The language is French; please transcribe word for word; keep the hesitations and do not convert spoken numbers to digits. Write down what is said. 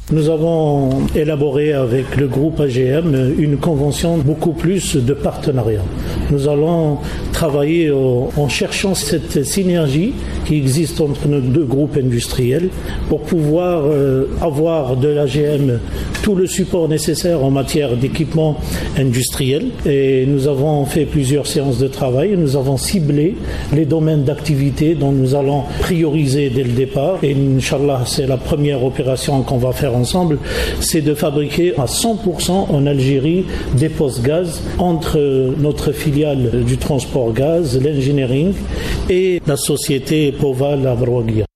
Nous avons élaboré avec le groupe A G M une convention beaucoup plus de partenariat. Nous allons travailler en cherchant cette synergie qui existe entre nos deux groupes industriels pour pouvoir avoir de l'A G M tout le support nécessaire en matière d'équipement industriel. Et nous avons fait plusieurs séances de travail. Nous avons ciblé les domaines d'activité dont nous allons prioriser dès le départ. Et Inch'Allah, c'est la première opération qu'on va faire ensemble, c'est de fabriquer à cent pour cent en Algérie des postes gaz entre notre filiale du transport gaz, l'engineering et la société Poval Abrouaguia.